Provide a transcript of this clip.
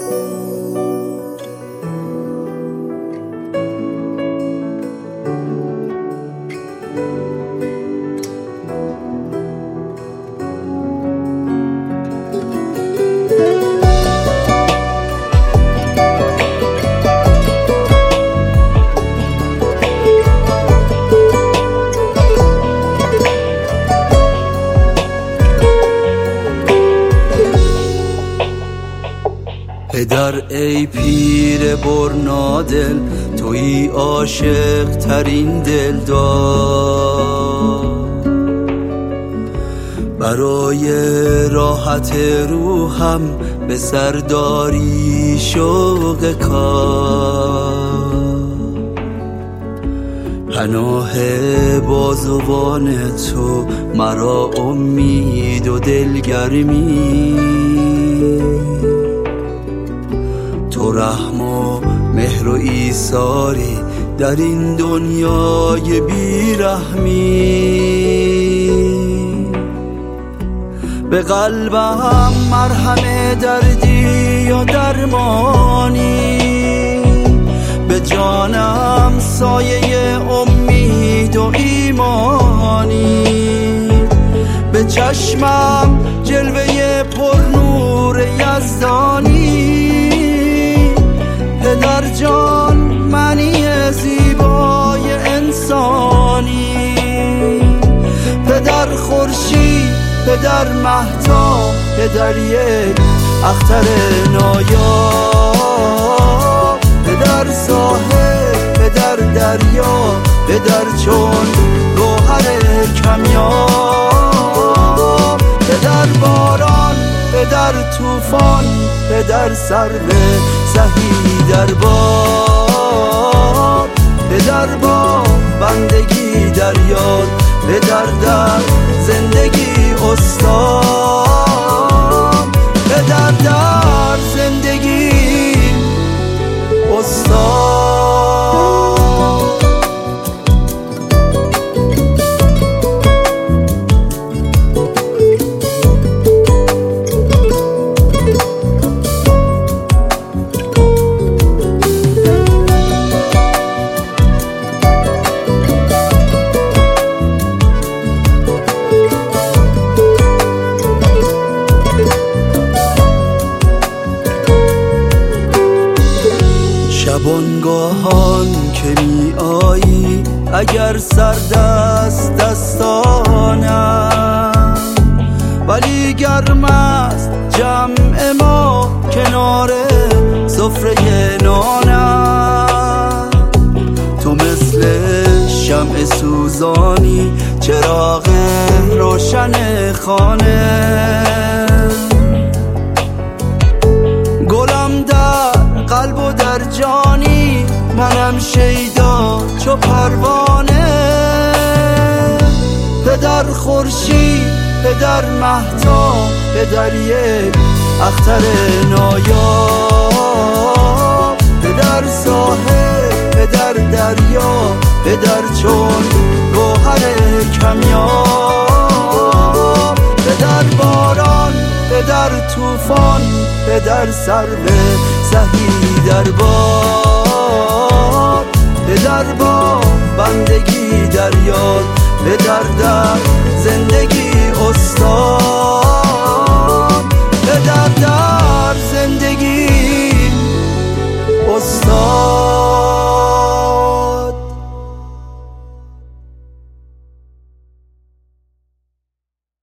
پدر ای پیر برنادل، تویی عاشق ترین دلدار، برای راحت روحم به سرداری شوق کار. پناه بازوان تو مرا امید و دلگرمی، تو رحم و مهر و ایثاری در این دنیای بیرحمی. به قلبم مرهم دردی و درمانی، به جانم سایه امید و ایمانی، به چشمم جلوه پرنور یزدانی. پدر جان معنی زیبای انسانی، پدر خورشید، پدر مهتاب، پدر یک اختر نایاب، پدر ساحل، پدر دریا، پدر چون گوهر کمیاب، پدر باران، پدر طوفان، پدر سرو سهی در باد، پدر با بندگی در یاد، پدر در زندگی استاد، پدر در زندگی استاد. شبانگاهان که می آیی اگر سردست دستانم، ولی گرم است جمع ما کنار سفره نانم. تو مثل شمع سوزانی، چراغ روشن خانه، گلم در قلب و در جانی، منم شیدا چو پروانه. پدر خورشید، پدر مهتاب، پدر یک اختر نایاب، پدر ساحل، پدر دریا، پدر چون گوهر کمیاب، پدر باران، پدر طوفان، پدر سرو سهی در باد، پدر با بندگی در یاد، پدر در زندگی استاد، پدر در زندگی استاد.